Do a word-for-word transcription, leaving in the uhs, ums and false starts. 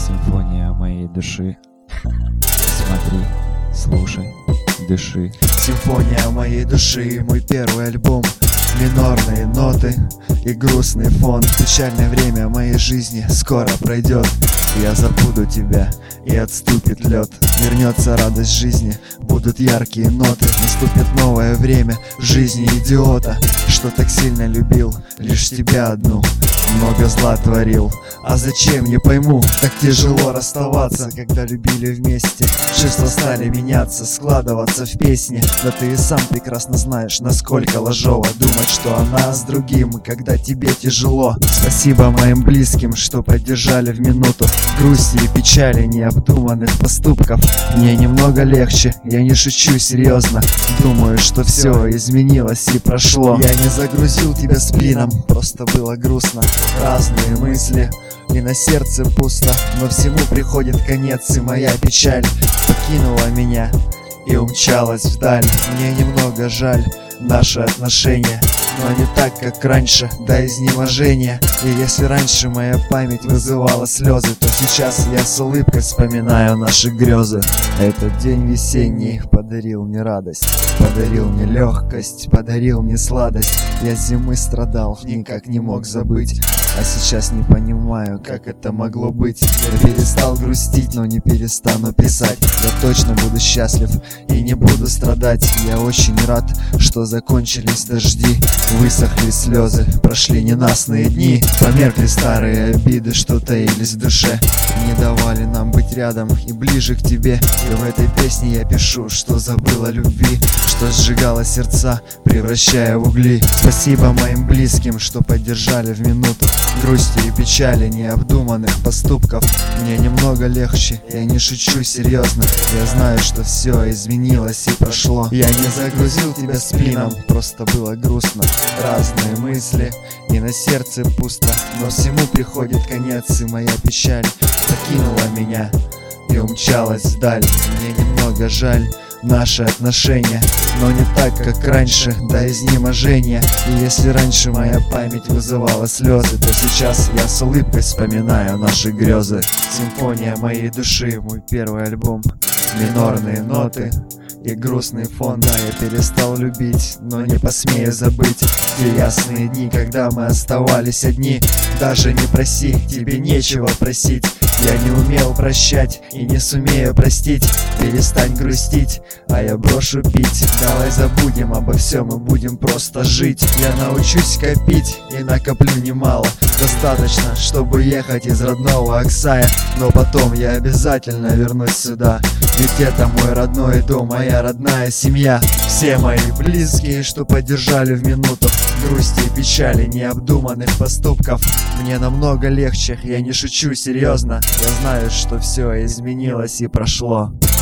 Симфония моей души. Смотри, слушай, дыши. Симфония моей души, мой первый альбом. Минорные ноты и грустный фон. Печальное время моей жизни скоро пройдет. Я забуду тебя, и отступит лед. Вернется радость жизни, будут яркие ноты. Наступит новое время в жизни идиота, что так сильно любил лишь тебя одну. Много зла творил, а зачем, не пойму. Так тяжело расставаться, когда любили вместе. Чувства стали меняться, складываться в песни. Да ты и сам прекрасно знаешь, насколько ложово думать, что она с другим, когда тебе тяжело. Спасибо моим близким, что поддержали в минуту грусти и печали, необдуманных поступков. Мне немного легче, я не шучу серьезно. Думаю, что все изменилось и прошло. Я не загрузил тебя сплином, просто было грустно. Разные мысли, и на сердце пусто. Но всему приходит конец, и моя печаль покинула меня и умчалась вдаль. Мне немного жаль наши отношения, но не так, как раньше, до изнеможения. И если раньше моя память вызывала слезы, то сейчас я с улыбкой вспоминаю наши грезы. Этот день весенний подарил мне радость, подарил мне легкость, подарил мне сладость. Я с зимы страдал, никак не мог забыть, а сейчас не понимаю, как это могло быть. Я перестал грустить, но не перестану писать. Я точно буду счастлив и не буду страдать. Я очень рад, что закончились дожди, высохли слезы, прошли ненастные дни. Померкли старые обиды, что таились в душе, не давали нам быть рядом и ближе к тебе. И в этой песне я пишу, что забыл о любви, что сжигало сердца, превращая в угли. Спасибо моим близким, что поддержали в минуту грусти и печали, необдуманных поступков. Мне немного легче, я не шучу серьезно. Я знаю, что все изменилось и прошло. Я не загрузил тебя сплином, просто было грустно. Разные мысли, и на сердце пусто. Но всему приходит конец, и моя печаль покинула меня и умчалась вдаль. Мне немного жаль наши отношения, но не так, как раньше, до изнеможения. И если раньше моя память вызывала слезы, то сейчас я с улыбкой вспоминаю наши грезы. Симфония моей души, мой первый альбом. Минорные ноты и грустный фон. Да, я перестал любить, но не посмею забыть те ясные дни, когда мы оставались одни. Даже не проси, тебе нечего просить. Я не умел прощать и не сумею простить. Перестань грустить, а я брошу пить. Давай забудем обо всем и будем просто жить. Я научусь копить и накоплю немало. Достаточно, чтобы ехать из родного Аксая. Но потом я обязательно вернусь сюда, ведь это мой родной дом, моя родная семья. Все мои близкие, что поддержали в минуту грусти и печали, необдуманных поступков. Мне намного легче, я не шучу серьезно. Я знаю, что все изменилось и прошло.